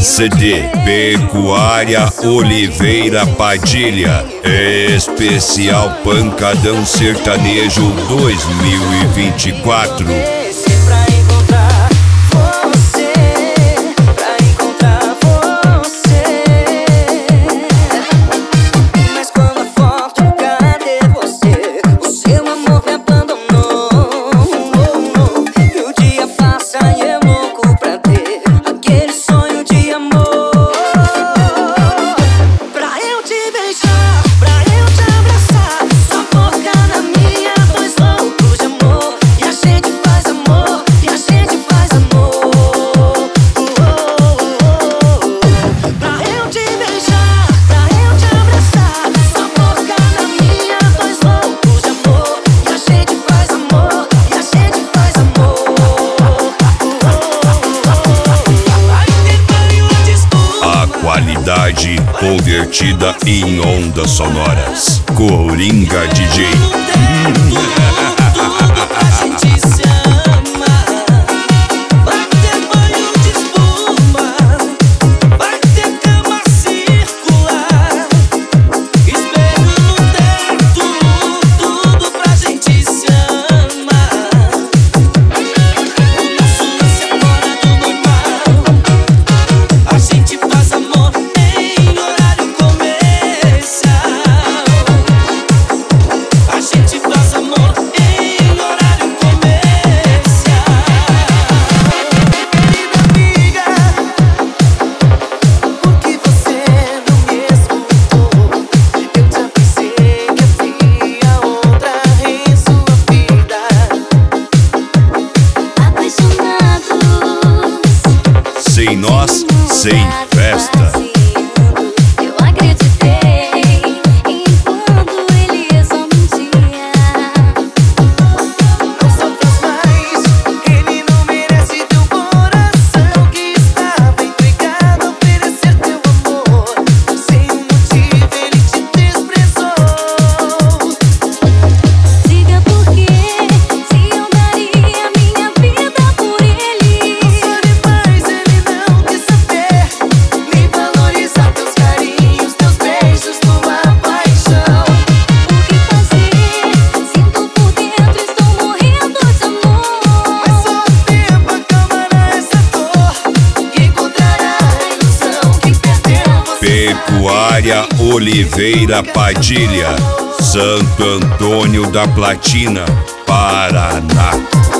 CD Pecuária Oliveira Padilha, especial Pancadão Sertanejo 2024. Qualidade convertida em ondas sonoras. Coringa DJ. Sem nós, sem festa. Eu acreditei enquanto ele só mentia. Não sofras mais, ele não merece teu coração que estava entregado a oferecer teu amor. Sem um motivo ele te desprezou. Diga por quê, se eu daria minha vida por ele. Não sou demais, ele não quis saber, nem valorizar teus carinhos, teus beijos, tua paixão. O que fazer? Sinto por dentro, estou morrendo de amor. Mas só o tempo acalmará essa dor e encontrará a ilusão que perdeu você. Pecuária Oliveira Padilha, Santo Antônio da Platina, Paraná.